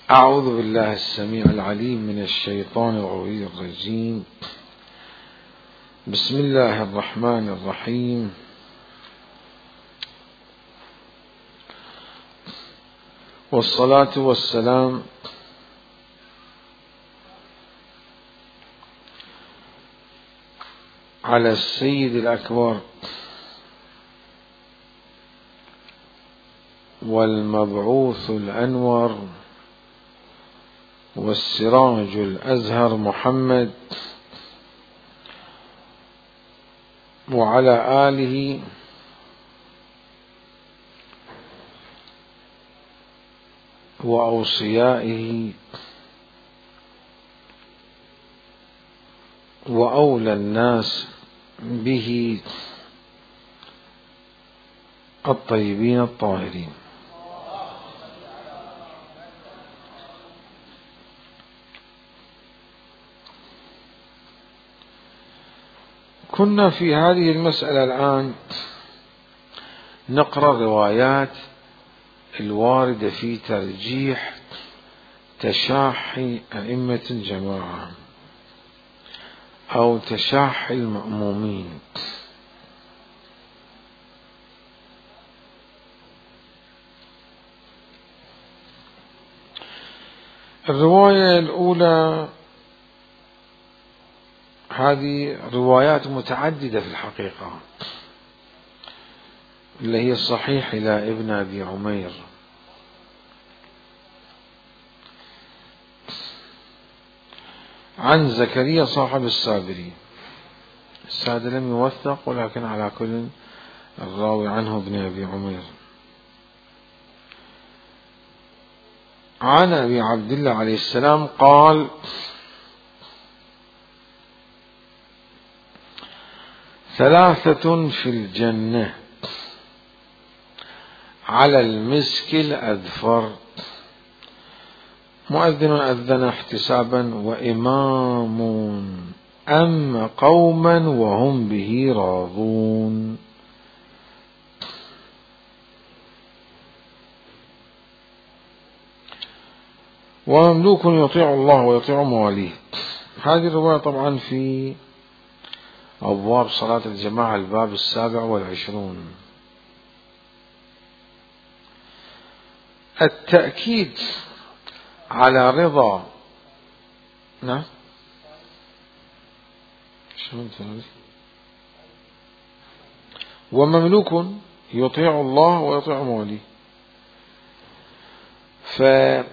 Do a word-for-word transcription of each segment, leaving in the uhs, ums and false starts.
أعوذ بالله السميع العليم من الشيطان الرجيم. بسم الله الرحمن الرحيم. والصلاة والسلام على السيد الأكبر والمبعوث الأنور والسراج الأزهر محمد وعلى آله وأوصيائه وأولى الناس به الطيبين الطاهرين. كنا في هذه المسألة الآن نقرأ الروايات الواردة في ترجيح تشاحي أئمة الجماعة أو تشاحي المأمومين. الرواية الأولى، هذه روايات متعددة في الحقيقة، اللي هي الصحيح إلى ابن أبي عمير عن زكريا صاحب السابري. السادة لم يوثق، ولكن على كل الراوي عنه ابن أبي عمير عن أبي عبد الله عليه السلام قال: ثلاثة في الجنة على المسك الأذفر: مؤذن أذن احتسابا، وإمام أم قوما وهم به راضون. ومملوك يطيع الله ويطيع مواليه. هذه الرواية طبعا في أبواب صلاة الجماعة الباب السابع والعشرون. التأكيد على رضا نعم ومملوك يطيع الله ويطيع مواليه. فهذه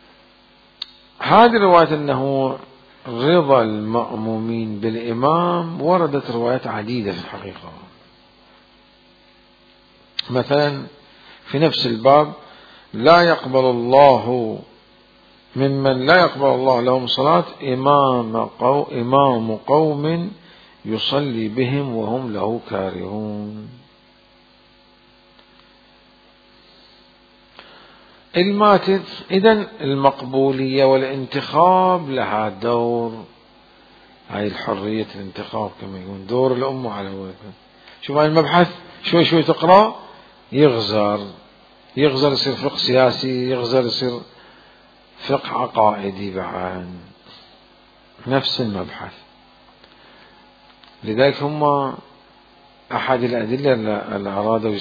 الرواية أنه رضا المأمومين بالإمام وردت روايات عديدة في الحقيقة. مثلا في نفس الباب: لا يقبل الله ممن لا يقبل الله لهم صلاة إمام قوم, إمام قوم يصلي بهم وهم له كارهون. الماتت إذن المقبولية والانتخاب لها دور، هاي الحرية الانتخاب كما يقول دور الأمة على وجهه. شوف هاي المبحث شوي شوي تقرأ يغزر يغزر يصير فقه سياسي، يغزر يصير فقه عقائدي بعد نفس المبحث. لذلك هم أحد الأدلة اللي أرادوا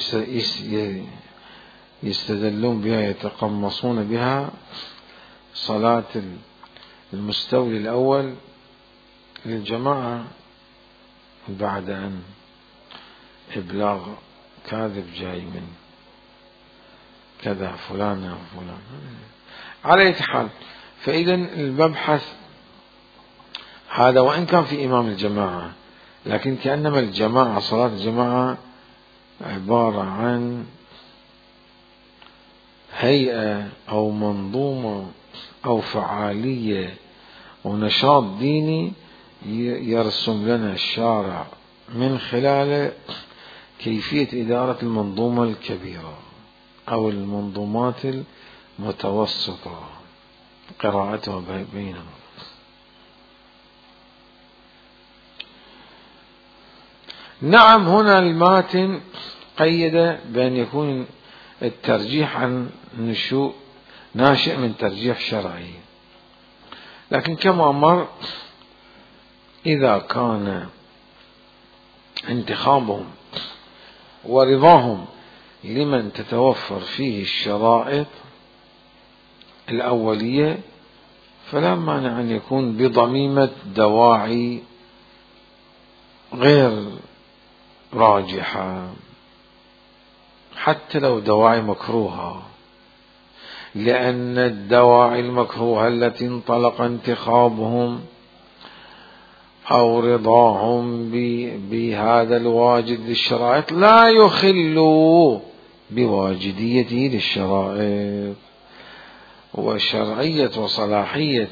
يستدلون بها يتقمصون بها صلاة المستولي الأول للجماعة بعد أن إبلاغ كاذب جاي من كذا فلان وفلان. على أي حال، فإذا المبحث هذا وإن كان في إمام الجماعة، لكن كأنما الجماعة صلاة الجماعة عبارة عن هيئة أو منظومة أو فعالية ونشاط ديني يرسم لنا الشارع من خلاله كيفية إدارة المنظومة الكبيرة أو المنظومات المتوسطة، قراءتها بينهم. نعم، هنا الماتن قيد بأن يكون الترجيح عن نشوء ناشئ من ترجيح شرعي. لكن كما مر إذا كان انتخابهم ورضاهم لمن تتوفر فيه الشرائط الأولية فلا مانع أن يكون بضميمة دواعي غير راجحة، حتى لو دواعي مكروهة، لأن الدواعي المكروهة التي انطلق انتخابهم أو رضاهم بهذا الواجد للشرائط لا يخل بواجديته للشرائط، وشرعية وصلاحية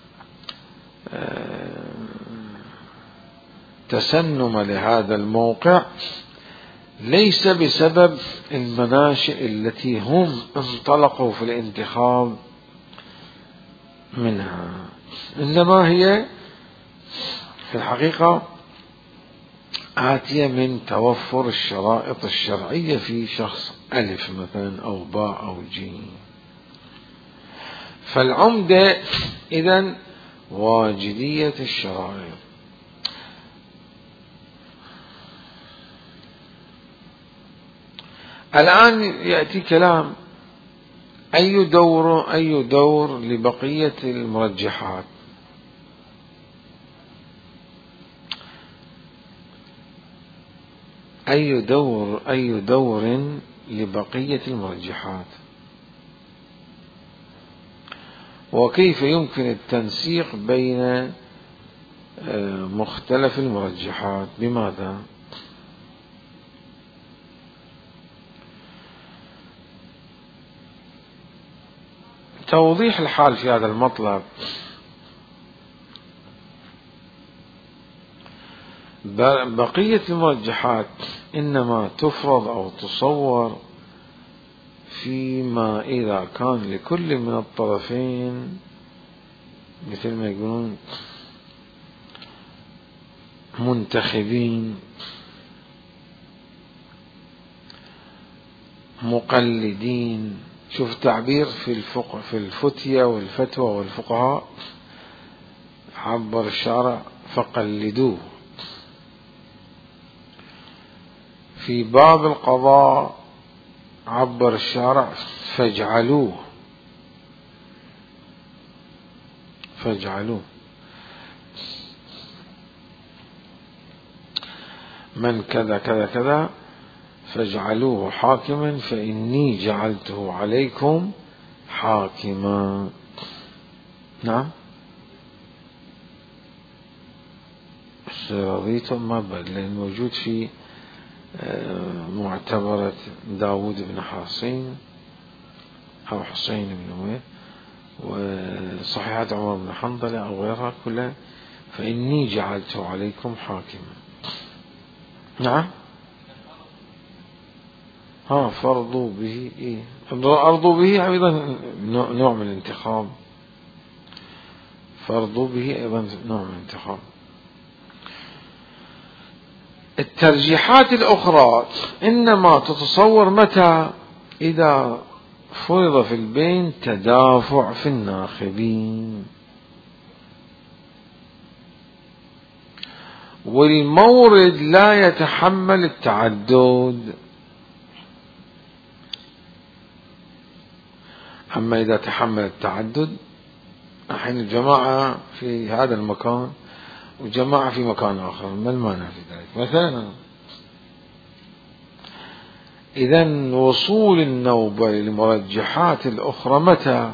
تسنم لهذا الموقع ليس بسبب المناشئ التي هم انطلقوا في الانتخاب منها، إنما هي في الحقيقة آتية من توفر الشرائط الشرعية في شخص ألف مثلا أو باء أو جيم. فالعمدة إذن واجدية الشرائط. الآن يأتي كلام أي دور أي دور لبقية المرجحات. أي دور أي دور لبقية المرجحات، وكيف يمكن التنسيق بين مختلف المرجحات؟ بماذا؟ توضيح الحال في هذا المطلب. بقية المرجحات إنما تفرض أو تصور فيما إذا كان لكل من الطرفين مثل ما يقولون منتخبين مقلدين. شوف تعبير في الفقه في الفتية والفتوى والفقهاء، عبر الشارع فقلدوه. في باب القضاء عبر الشارع فاجعلوه فاجعلوه من كذا كذا كذا فاجعلوه حاكما فإني جعلته عليكم حاكما. نعم، رضيتم ما بل لأن موجود في معتبرة داود بن حصين أو حسين بن ويل وصحيحة عمر بن حنظلة أو غيرها كلها فإني جعلته عليكم حاكما. نعم، ها فرضوا به إيه؟ أرضوا به أيضا نوع من الانتخاب، فرضوا به أيضا نوع من الانتخاب. الترجيحات الأخرى إنما تتصور متى؟ إذا فرض في البين تدافع في الناخبين، والمورد لا يتحمل التعدد. أما إذا تحمل التعدد، الحين الجماعة في هذا المكان وجماعة في مكان آخر، ما المانع في ذلك؟ مثلا إذن وصول النوبة للمرجحات الأخرى متى؟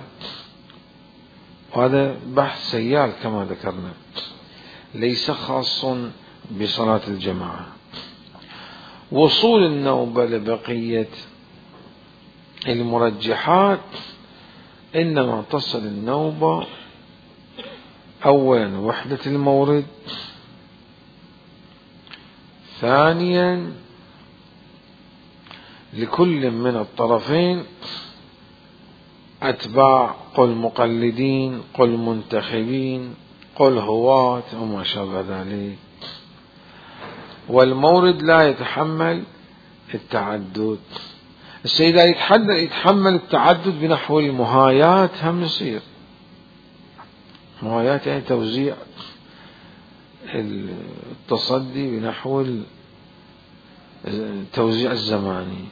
وهذا بحث سيال كما ذكرنا، ليس خاص بصلاة الجماعة. وصول النوبة لبقية المرجحات إنما تصل النوبة أولا وحدة المورد، ثانيا لكل من الطرفين أتباع، قل مقلدين، قل منتخبين، قل هواة وما شابه ذلك. والمورد لا يتحمل التعدد، السيد يتحمل التعدد بنحو المهايات هم يصير. مهايات يعني توزيع التصدي بنحو التوزيع الزماني.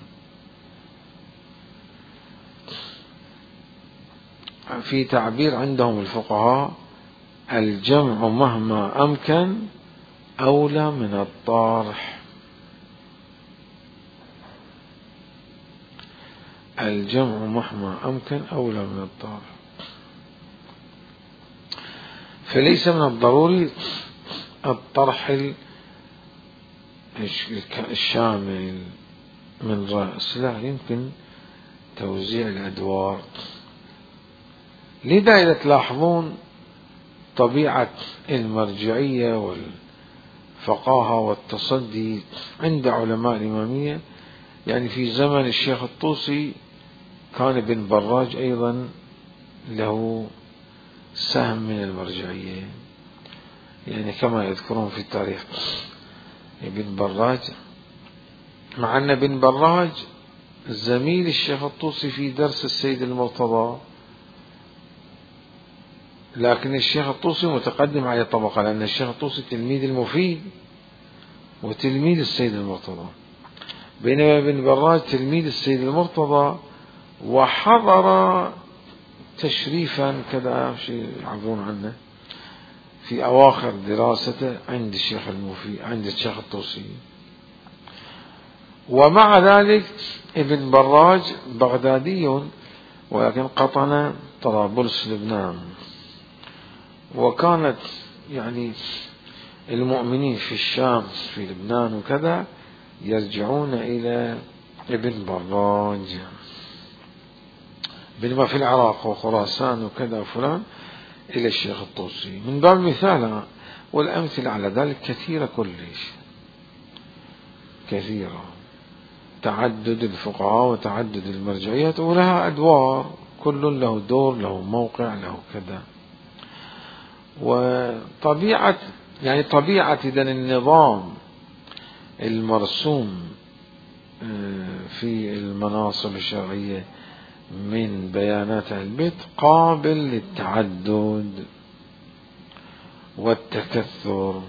في تعبير عندهم الفقهاء: الجمع مهما أمكن أولى من الطرح. الجمع مهما أمكن أولى من الطرح. فليس من الضروري الطرح الشامل من رأس، لا، يمكن توزيع الأدوار. لذا إذا تلاحظون طبيعة المرجعية والفقاهة والتصدي عند علماء الإمامية، يعني في زمن الشيخ الطوسي كان ابن براج أيضا له سهم من المرجعية، يعني كما يذكرون في التاريخ ابن براج، مع أن ابن براج زميل الشيخ الطوسي في درس السيد المرتضى، لكن الشيخ الطوسي متقدم على طبقة، لأن الشيخ الطوسي تلميذ المفيد وتلميذ السيد المرتضى، بينما ابن براج تلميذ السيد المرتضى وحضر تشريفا كذا شيء يعبرون عنه في أواخر دراسته عند الشيخ المفيد عند الشيخ الطوسي. ومع ذلك ابن براج بغدادي، ولكن قطن طرابلس لبنان، وكانت يعني المؤمنين في الشام في لبنان وكذا يرجعون إلى ابن براج، بينما في العراق وخراسان وكذا وفلان إلى الشيخ الطوسي، من باب المثال. والأمثلة على ذلك كثيرة كلش كثيرة، تعدد الفقهاء وتعدد المرجعيات، ولها أدوار، كل له دور، له موقع، له كذا. وطبيعة يعني طبيعة إذن النظام المرسوم في المناصب الشرعية من بيانات البيت قابل للتعدد والتكثر،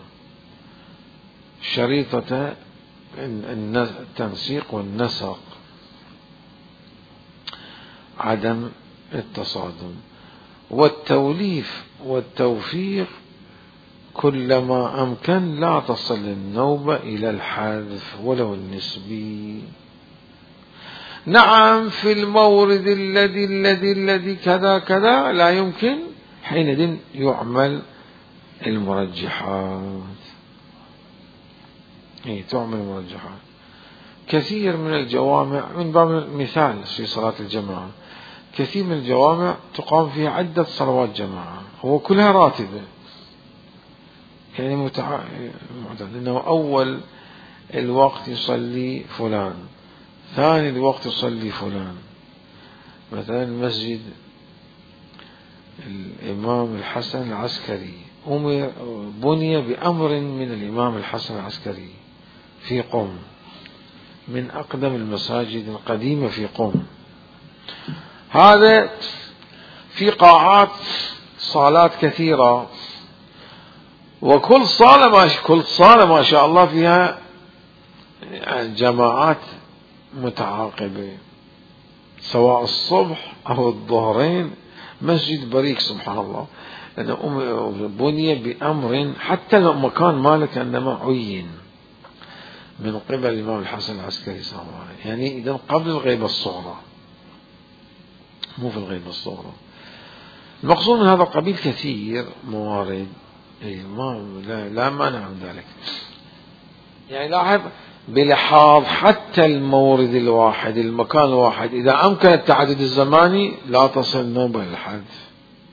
شريطة التنسيق والنسق، عدم التصادم والتوليف والتوفيق. كلما أمكن لا تصل النوبة إلى الحذف ولو النسبي. نعم في المورد الذي الذي الذي كذا كذا لا يمكن، حينئذ يعمل المرجحات، إيه تعمل المرجحات. كثير من الجوامع، من باب المثال في صلاة الجماعة، كثير من الجوامع تقام فيها عدة صلوات جماعة وكلها راتبة، يعني متع... معتاد إنه أول الوقت يصلي فلان، ثاني الوقت يصلي فلان. مثلا مسجد الإمام الحسن العسكري بني بأمر من الإمام الحسن العسكري في قم، من أقدم المساجد القديمة في قم. هذا في قاعات صالات كثيرة، وكل صالة ما كل صالة ما شاء الله فيها جماعات متعاقبة، سواء الصبح أو الظهرين. مسجد بريك سبحان الله، لأنه بني بأمر حتى لو مكان مالك إنما عين من قبل الإمام الحسن العسكري صلى الله عليه وسلم، يعني إذا قبل الغيبة الصغرى، مو في الغيبة الصغرى. المقصود من هذا القبيل كثير موارد، ما لا, لا مانع من ذلك. يعني لاحظ بلحاظ حتى المورد الواحد، المكان الواحد، إذا أمكن التعدد الزماني لا تصل نوبة للحذف.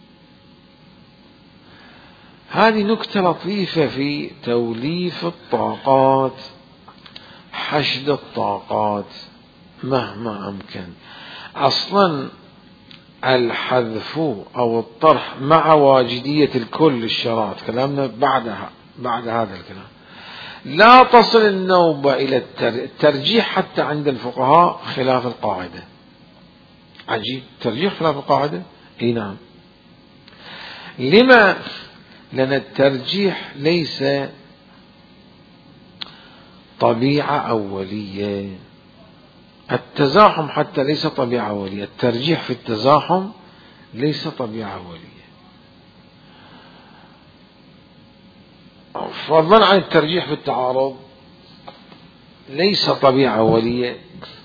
هذه نكتة لطيفة في توليف الطاقات، حشد الطاقات مهما أمكن. أصلا الحذف أو الطرح مع واجدية الكل الشرائط، كلامنا بعدها بعد هذا الكلام، لا تصل النوبة إلى الترجيح حتى عند الفقهاء خلاف القاعدة. عجيب، ترجيح خلاف القاعدة؟ اي نعم. لما؟ لأن الترجيح ليس طبيعة أولية، التزاحم حتى ليس طبيعة أولية، الترجيح في التزاحم ليس طبيعة أولية، فضلا عن الترجيح في التعارض ليس طبيعة أولية.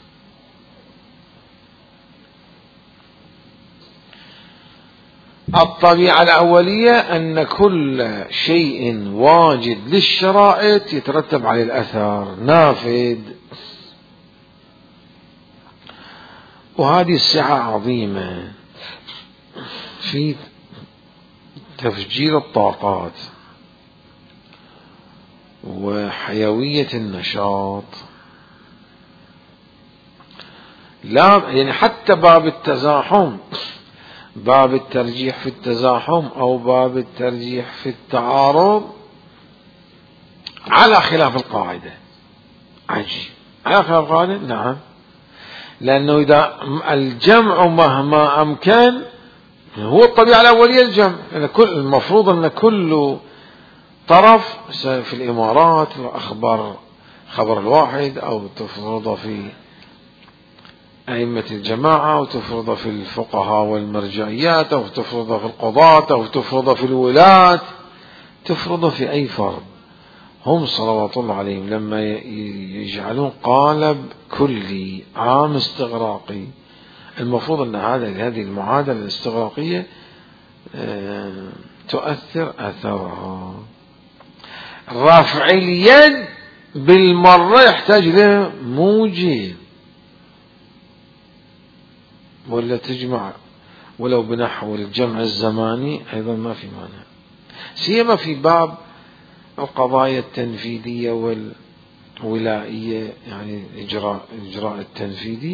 الطبيعة الأولية أن كل شيء واجد للشرائط يترتب عليه الأثر نافذ، وهذه السعة عظيمة في تفجير الطاقات وحيوية النشاط. لا يعني حتى باب التزاحم، باب الترجيح في التزاحم أو باب الترجيح في التعارض على خلاف القاعدة. عجيب، على خلاف القاعدة. نعم، لأنه إذا الجمع مهما أمكن هو الطبيعة الأولية الجمع، يعني كل المفروض أن كل طرف في الإمارات أخبر خبر الواحد، أو تفرض في أئمة الجماعة، أو تفرض في الفقهاء والمرجعيات، أو تفرض في القضاة، أو تفرض في الولاة، تفرض في أي فرد. هم صلوات الله عليهم لما يجعلون قالب كلي عام استغراقي، المفروض أن هذا هذه المعادلة الاستغراقية تؤثر أثرها. رفع اليد بالمرة يحتاج له موجب، ولا تجمع ولو بنحو الجمع الزماني أيضا ما في مانع، سيما في باب القضايا التنفيذية والولائية، يعني الإجراء الإجراء التنفيذي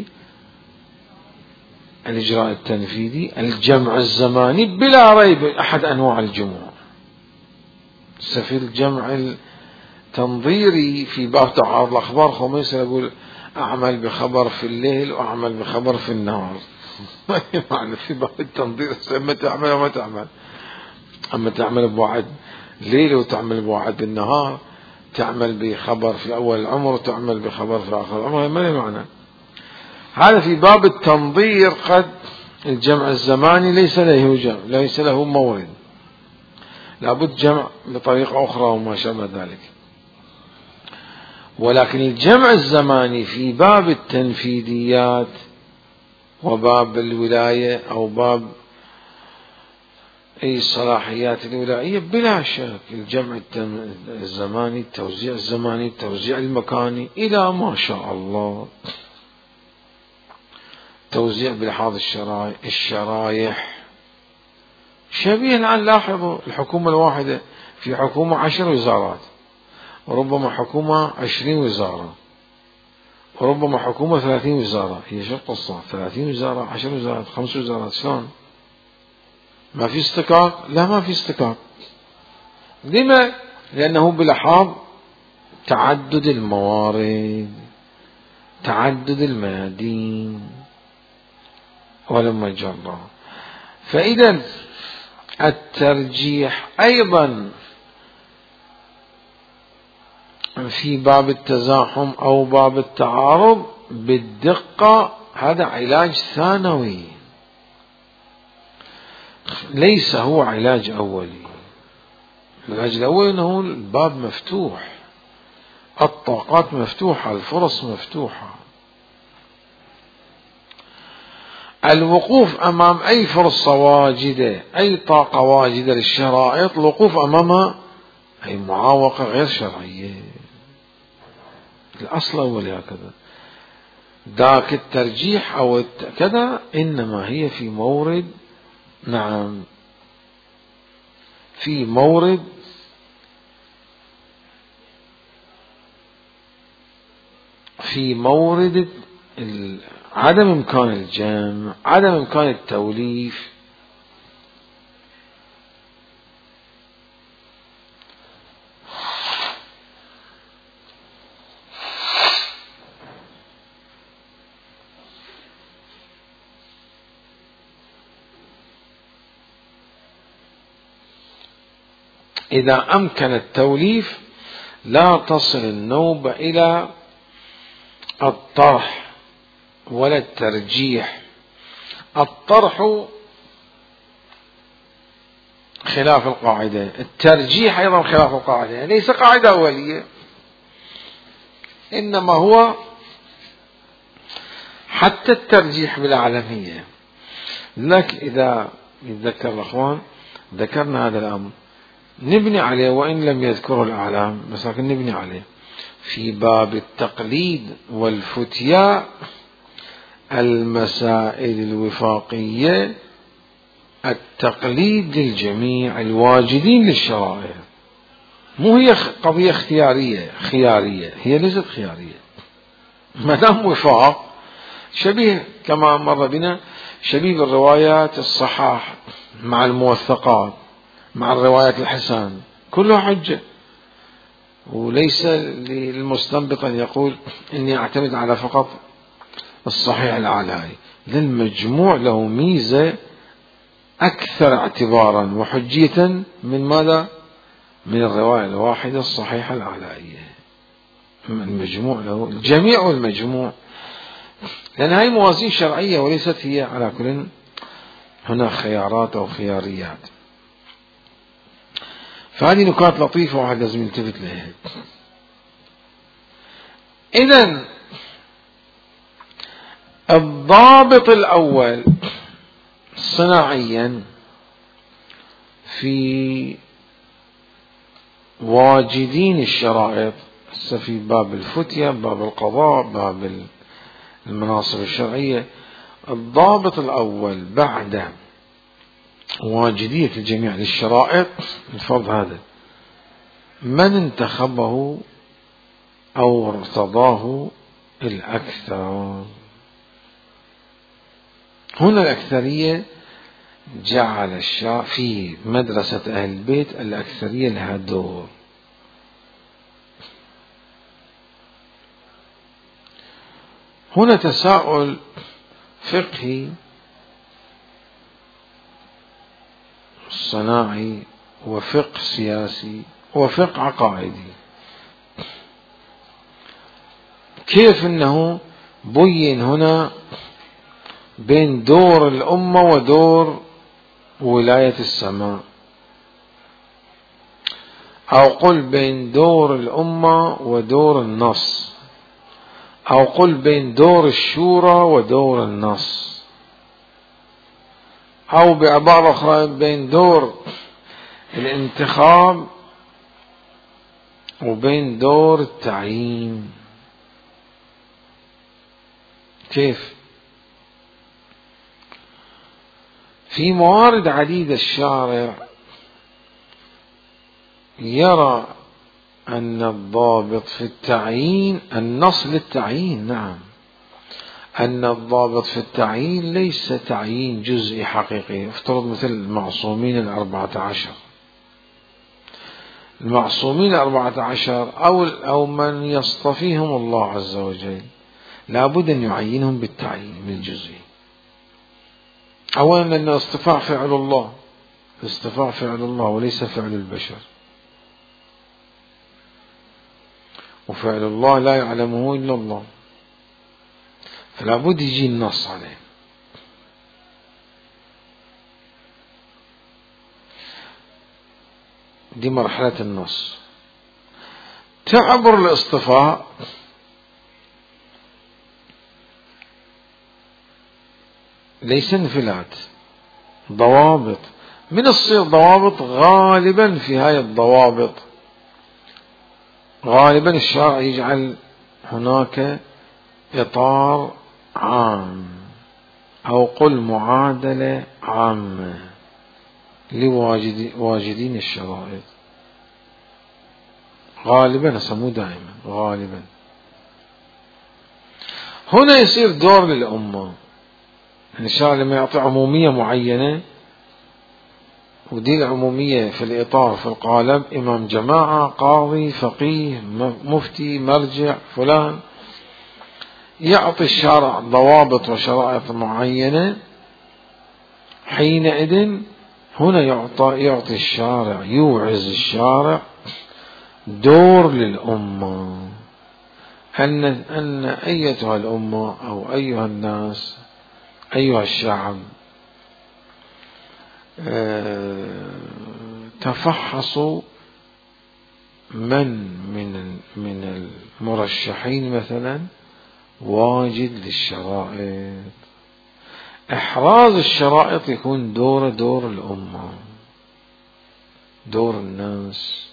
الإجراء التنفيذي الجمع الزماني بلا ريب أحد أنواع الجموع. في الجمع التنظيري في باب تعارض الأخبار خميس يقول أعمل بخبر في الليل وأعمل بخبر في النهار. ما معنى في باب التنظير أما تعمل وما تعمل، أما تعمل بوعد ليل وتعمل بوعد بالنهار، تعمل بخبر في أول العمر وتعمل بخبر في آخر العمر، ما له معنى. هذا في باب التنظير قد الجمع الزماني ليس له جمع، ليس له مورد، لابد جمع بطريقة أخرى وما شابه ذلك. ولكن الجمع الزماني في باب التنفيذيات وباب الولاية أو باب أي الصلاحيات الولائية بلا شك الجمع الزماني، التوزيع الزماني، التوزيع المكاني إلى ما شاء الله، توزيع بلحاظ الشرايح, الشرايح شبيه. الآن لاحظوا الحكومة الواحدة في حكومة عشر وزارات، وربما حكومة عشرين وزارة، وربما حكومة ثلاثين وزارة. هي شو القصة؟ ثلاثين وزارة، عشر وزارات، خمس وزارات، شلون؟ ما في استقاق؟ لا، ما في استقاق. لما؟ لأنه بلحاظ تعدد الموارد، تعدد الميادين، ولما جرى. فإذا الترجيح أيضا في باب التزاحم أو باب التعارض بالدقة هذا علاج ثانوي، ليس هو علاج أولي. العلاج الأولي أنه الباب مفتوح، الطاقات مفتوحة، الفرص مفتوحة. الوقوف أمام أي فرصة واجدة، أي طاقة واجدة للشرائط، الوقوف أمامها أي معاوقة غير شرعية. الأصل أول هكذا، ذاك الترجيح أو كذا إنما هي في مورد، نعم، في مورد في مورد عدم إمكان الجمع، عدم إمكان التوليف. إذا أمكن التوليف لا تصل النوبة إلى الطرح ولا الترجيح. الطرح خلاف القاعدة، الترجيح أيضا خلاف القاعدة، ليس قاعدة أولية، إنما هو حتى الترجيح بالعالمية. لك إذا يتذكر الأخوان ذكرنا هذا الأمر نبني عليه وإن لم يذكره الأعلام، بس لكن نبني عليه في باب التقليد والفتيا. المسائل الوفاقية التقليد للجميع الواجدين للشرائع، مو هي قضية اختيارية خيارية، هي ليست خيارية. ما دام وفاق شبيه كما مر بنا، شبيه بالروايات الصحاح مع الموثقات مع الروايات الحسان، كلها حجة. وليس للمستنبط أن يقول إني أعتمد على فقط الصحيح العلائي، للمجموع له ميزة أكثر اعتبارا وحجية من ماذا؟ من الرواية الواحدة الصحيحة العلائية. المجموع له الجميع والمجموع، لأن هذه موازين شرعية وليست هي على كل هنا خيارات أو خياريات. فهذه نكات لطيفة واحد لازم يلتفت لها. إذن الضابط الأول صناعيا في واجدين الشرائط، في باب الفتية، باب القضاء، باب المناصب الشرعية، الضابط الأول بعد واجدية الجميع للشرائط الفرض هذا من انتخبه أو ارتضاه الأكثر. هنا الأكثرية جعل الشرع في مدرسة أهل البيت الأكثرية لها دور. هنا تساؤل فقهي صناعي وفقه سياسي وفقه عقائدي، كيف أنه بين هنا بين دور الأمة ودور ولاية السماء، أو قل بين دور الأمة ودور النص، أو قل بين دور الشورى ودور النص، أو بعبارة أخرى بين دور الانتخاب وبين دور التعيين. كيف؟ في موارد عديدة الشارع يرى أن الضابط في التعيين النص للتعيين، نعم، أن الضابط في التعيين ليس تعيين جزئي حقيقي. افترض مثل المعصومين الأربعة عشر، المعصومين الأربعة عشر أو أو من يصطفيهم الله عز وجل لابد أن يعينهم بالتعيين بالجزئي. أولا أن الاصطفاء فعل الله، الاصطفاء فعل الله وليس فعل البشر، وفعل الله لا يعلمه إلا الله، فلا بد يجي النص عليه. دي مرحلة النص. تعبر الاصطفاء ليس انفلات، ضوابط من الصيغ، ضوابط غالبا في هاي الضوابط غالبا الشرع يجعل هناك إطار عام أو قل معادلة عامة لواجدين الشرائط، غالبا أسموه دائما غالبا. هنا يصير دور للأمة، إن شاء الله لما يعطي عمومية معينة، ودي العمومية في الإطار في القالب إمام جماعة، قاضي، فقيه، مفتي، مرجع، فلان، يعطي الشارع ضوابط وشرائط معينة، حينئذ هنا يعطى يعطي الشارع، يوعز الشارع دور للأمة، أن أن أيتها الأمة أو أيها الناس أيها الشعب تفحصوا من من من المرشحين مثلا واجد للشرائط. إحراز الشرائط يكون دور دور الأمة، دور الناس.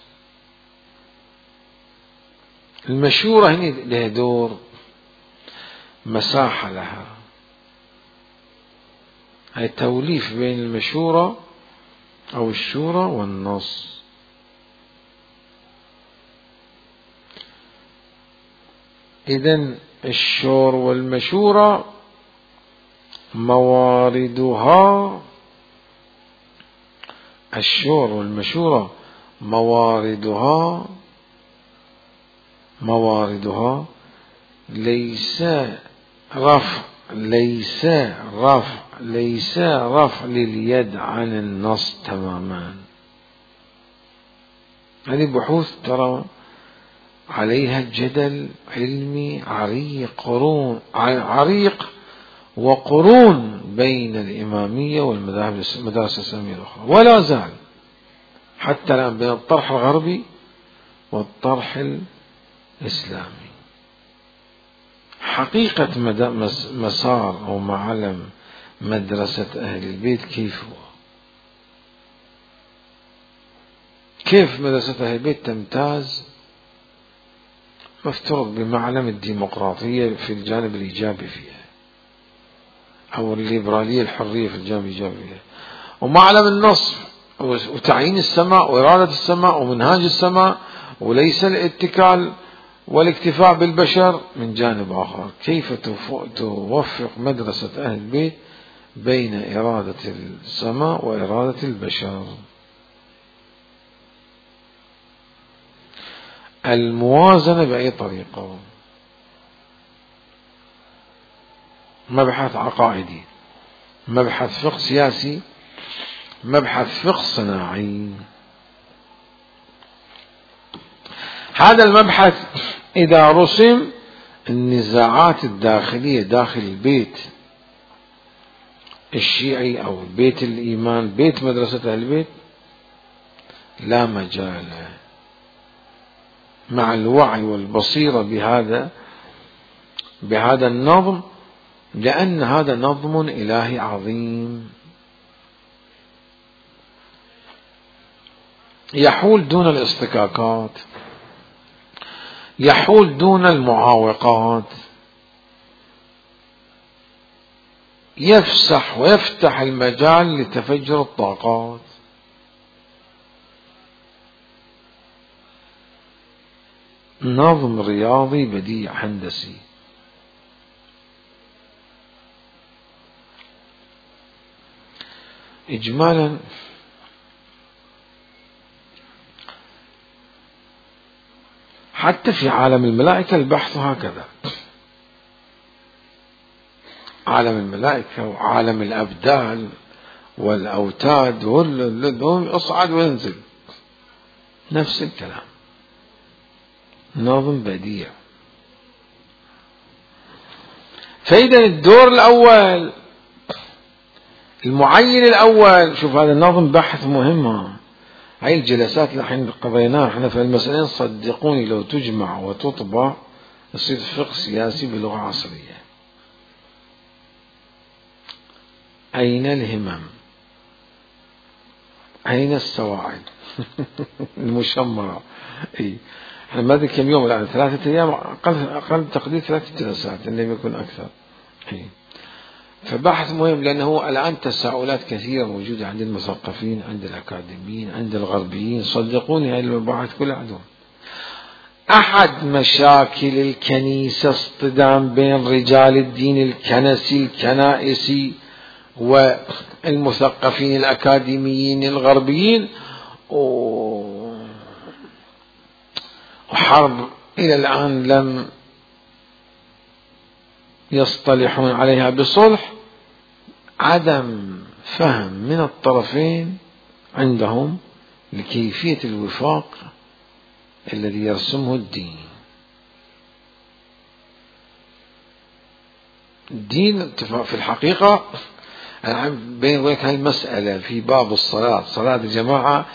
المشورة هنا لها دور، مساحة لها، هي توليف بين المشورة أو الشورى والنص. إذن الشور والمشورة مواردها، الشور والمشورة مواردها مواردها ليس رفع ليس رفع ليس رفع لليد عن النص تماما. هذه بحوث ترى عليها جدل علمي عريق قرون عريق وقرون بين الإمامية والمذاهب المدارس الإسلامية الأخرى، ولا زال حتى الآن بين الطرح الغربي والطرح الإسلامي. حقيقة مسار أو معلم مدرسة أهل البيت كيف هو؟ كيف مدرسة أهل البيت تمتاز؟ مفترض بمعلم الديمقراطية في الجانب الإيجابي فيها، أو الليبرالية الحرية في الجانب الإيجابي فيها، ومعلم النص وتعيين السماء وإرادة السماء ومنهاج السماء، وليس الاتكال والاكتفاء بالبشر من جانب آخر. كيف توفق مدرسة أهل البيت بين إرادة السماء وإرادة البشر؟ الموازنة بأي طريقة؟ مبحث عقائدي، مبحث فقه سياسي، مبحث فقه صناعي. هذا المبحث إذا رسم، النزاعات الداخلية داخل البيت الشيعي أو بيت الإيمان، بيت مدرسة أهل البيت، لا مجال مع الوعي والبصيرة بهذا بهذا النظم، لأن هذا نظم إلهي عظيم يحول دون الاصطكاكات، يحول دون المعاوقات، يفسح ويفتح المجال لتفجر الطاقات. نظم رياضي بديع هندسي. إجمالا حتى في عالم الملائكة البحث هكذا، عالم الملائكة وعالم الأبدال والأوتاد والأصعد وينزل، نفس الكلام، نظم بديع. فإذا الدور الأول المعين الأول، شوف هذا النظم بحث مهمة. هاي الجلسات اللي الحين قضيناها احنا في المسألين، صدقوني لو تجمع وتطبع يصير فقه سياسي بلغة عصرية. أين الهمم؟ أين السواعد المشمرة؟ اي احنا ما ادري كم يوم الآن، ثلاثة أيام، أقل أقل تقدير ثلاثة جلسات إن لم يكن أكثر. اي فبحث مهم، لأنه الآن تساؤلات كثيرة موجودة عند المثقفين، عند الأكاديميين، عند الغربيين. صدقوني هذه المباحث كلها عندهم. أحد مشاكل الكنيسة اصطدام بين رجال الدين الكنسي الكنائسي والمثقفين الأكاديميين الغربيين، وحرب إلى الآن لم يصطلحون عليها بصلح. عدم فهم من الطرفين عندهم لكيفية الوفاق الذي يرسمه الدين. الدين في الحقيقة بين وبينك هالمسألة في باب الصلاة، صلاة الجماعة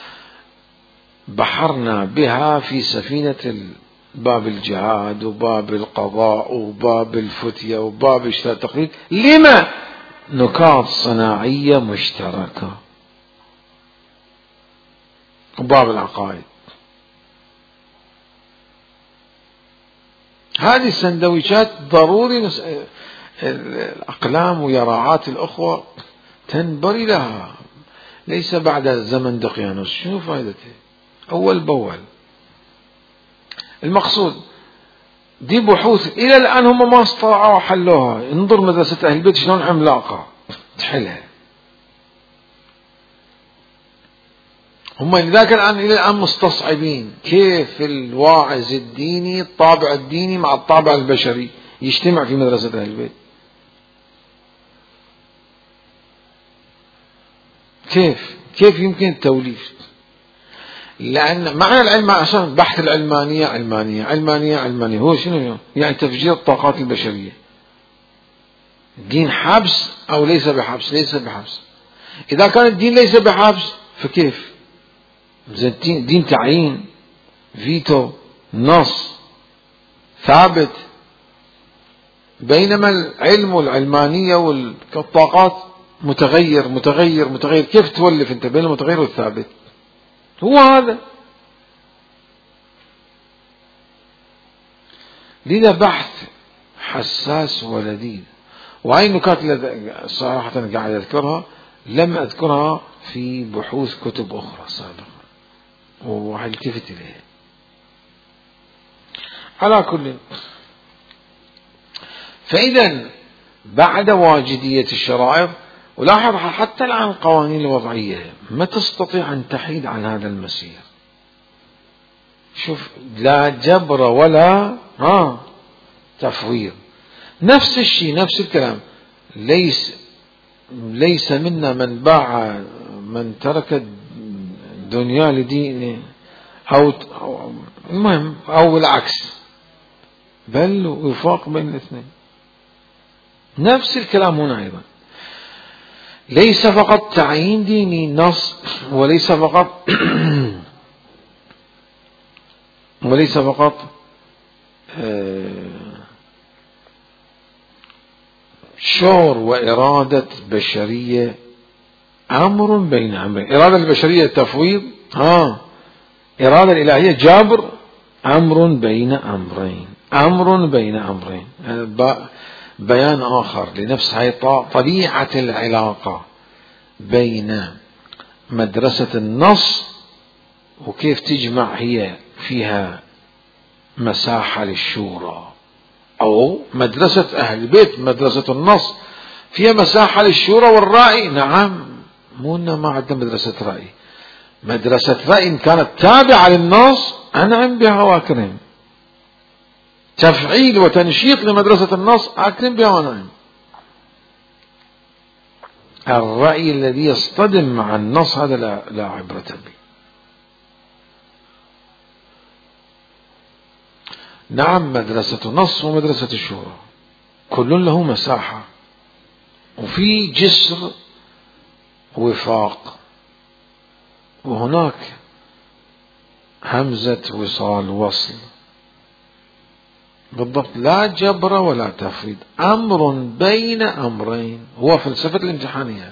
بحرنا بها في سفينة باب الجهاد وباب القضاء وباب الفتية وباب اشتراء التقليد. لما؟ نقاط صناعية مشتركة. وباب العقائد، هذه السندويشات ضروري الأقلام ويراعات الأخوة تنبري لها، ليس بعد زمن دقيانوس. شنو فائدته؟ أول بأول. المقصود دي بحوث إلى الآن هم ما استطاعوا حلوها. انظر مدرسة أهل البيت شلون عملاقة تحلها. هم لذاك الآن إلى الآن مستصعبين كيف الواعظ الديني الطابع الديني مع الطابع البشري يجتمع في مدرسة أهل البيت. كيف كيف يمكن التوليف؟ لأن معنى العلم عشان بحث العلمانية علمانية علمانية علمانية هو شنو؟ يعني تفجير الطاقات البشرية. الدين حبس أو ليس بحبس؟ ليس بحبس. إذا كان الدين ليس بحبس فكيف؟ دين تعيين، فيتو، نص ثابت. بينما العلم والعلمانية والطاقات متغير متغير متغير. كيف تولف أنت بين المتغير والثابت؟ هو هذا. لذا بحث حساس ولذيذ. وهي النكات اللي صراحة قاعد أذكرها لم أذكرها في بحوث كتب أخرى سابقا وهلتفت إليها. على كل، فإذا بعد واجدية الشرائط، ولاحظ حتى الآن القوانين الوضعية ما تستطيع أن تحيد عن هذا المسير. شوف، لا جبر ولا ها تفويض. نفس الشيء، نفس الكلام. ليس ليس منا من باع من ترك الدنيا لدينه أو المهم أو العكس، بل وفاق بين الاثنين. نفس الكلام هنا أيضا. ليس فقط تعيين ديني نص، وليس فقط وليس فقط شعور وإرادة بشرية، أمر بين أمرين. إرادة البشرية تفويض، ها إرادة الإلهية جبر، أمر بين أمرين، أمر بين أمرين. بيان آخر لنفس هاي طبيعة العلاقة بين مدرسة النص وكيف تجمع هي فيها مساحة للشورى، أو مدرسة أهل البيت مدرسة النص فيها مساحة للشورى والرأي. نعم، مو إنه ما عندنا مدرسة رأي. مدرسة رأي إن كانت تابعة للنص أنعم بها وأكرم. تفعيل وتنشيط لمدرسة النص أكرم بها ونعم. الرأي الذي يصطدم مع النص هذا لا, لا عبرة به. نعم، مدرسة النص ومدرسة الشورى كل له مساحة، وفي جسر وفاق، وهناك همزة وصال وصل بالضبط. لا جبر ولا تفويض، أمر بين أمرين. هو فلسفة الامتحانية.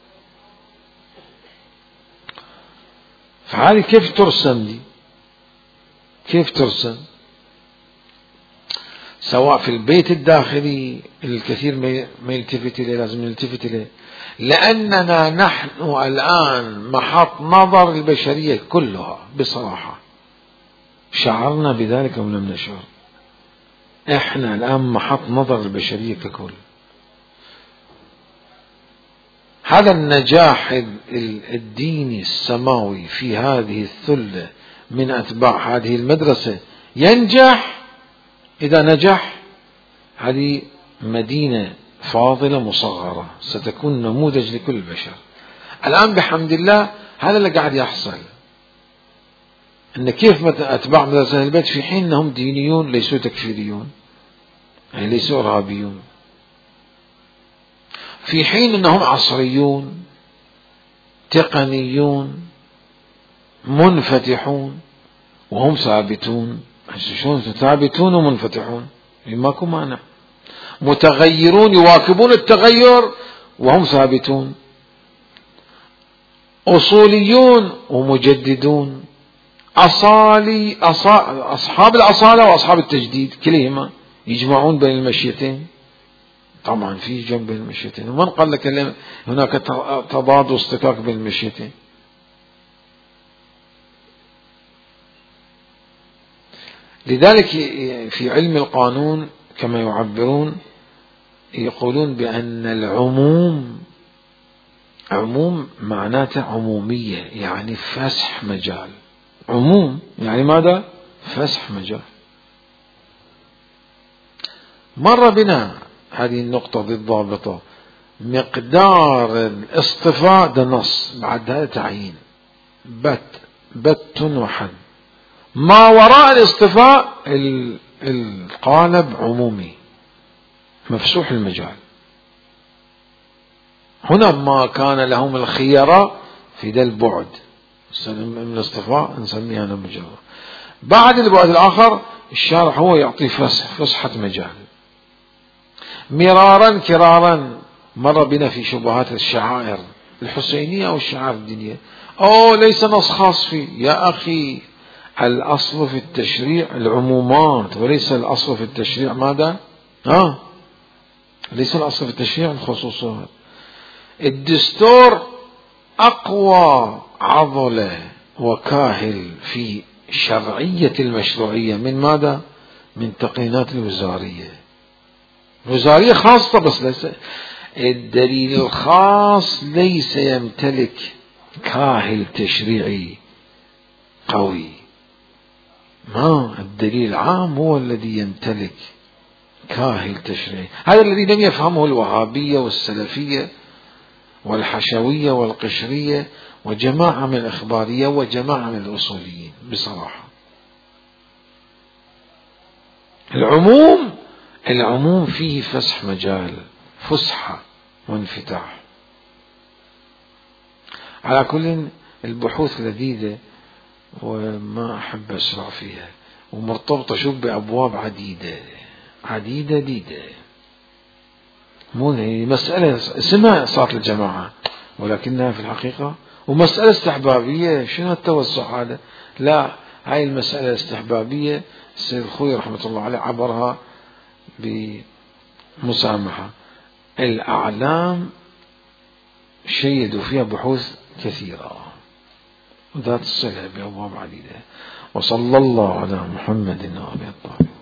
فهذه كيف ترسم دي؟ كيف ترسم؟ سواء في البيت الداخلي الكثير ما يلتفت إليه، لازم نلتفت إليه، لأننا نحن الآن محط نظر البشرية كلها. بصراحة شعرنا بذلك أو لم نشعر؟ احنا الآن محط نظر البشرية ككل. هذا النجاح الديني السماوي في هذه الثلة من أتباع هذه المدرسة ينجح. إذا نجح، هذه مدينة فاضلة مصغرة ستكون نموذج لكل البشر. الآن بحمد الله هذا اللي قاعد يحصل، أن كيف أتباع مدرسة أهل البيت في حين أنهم دينيون ليسوا تكفيريون، يعني ليسوا إرهابيون، في حين أنهم عصريون تقنيون منفتحون وهم ثابتون. شلون ثابتون ومنفتحون؟ ماكو مانع. متغيرون يواكبون التغير وهم ثابتون. أصوليون ومجددون. أصالي أصحاب الأصالة وأصحاب التجديد كليهما يجمعون بين المشيتين. طبعا في جنب بين المشيتين، ومن قال لك هناك تضاد واصطكاك بين المشيتين؟ لذلك في علم القانون كما يعبرون يقولون بأن العموم عموم معناته عمومية، يعني فسح مجال. عموم يعني ماذا؟ فسح مجال. مر بنا هذه النقطة بالضابطة. مقدار الاصطفاء ده نص، بعد هذا تعيين بت بت وحد. ما وراء الاصطفاء القالب عمومي مفسوح المجال. هنا ما كان لهم الخيرة في ذا البعد من الاصطفاء نسميها مجال. بعد البعد الآخر الشارع هو يعطي فسح فسحة مجال. مرارا كرارا مر بنا في شبهات الشعائر الحسينية أو الشعائر الدينية. أو ليس نص خاص فيه يا أخي، الأصل في التشريع العمومات وليس الأصل في التشريع ماذا؟ ها؟ ليس الأصل في التشريع الخصوصات. الدستور أقوى عضلة وكاهل في شرعية المشروعية من ماذا؟ من تقنينات الوزارية. الوزارية خاصة بس ليس الدليل الخاص ليس يمتلك كاهل تشريعي قوي. ما الدليل العام هو الذي يمتلك كاهل تشريعي. هذا الذي لم يفهمه الوهابية والسلفية والحشوية والقشرية وجماعة من الإخبارية وجماعة من الأصوليين بصراحة. العموم العموم فيه فسح مجال، فسحة وانفتاح. على كل البحوث لذيذة وما أحب أسرع فيها، ومرتبطة شوف بأبواب عديدة عديدة ديدة. مو هي مسألة اسمها صلاة الجماعة ولكنها في الحقيقة ومسألة استحبابية. شنو التوسع هذا؟ لا، هاي المسألة استحبابية السيد الخوي رحمة الله عليه عبرها بمسامحة. الأعلام شيدوا فيها بحوث كثيرة وذات الصلة بأبواب عديدة. وصلى الله على محمد وآله الطاهرين.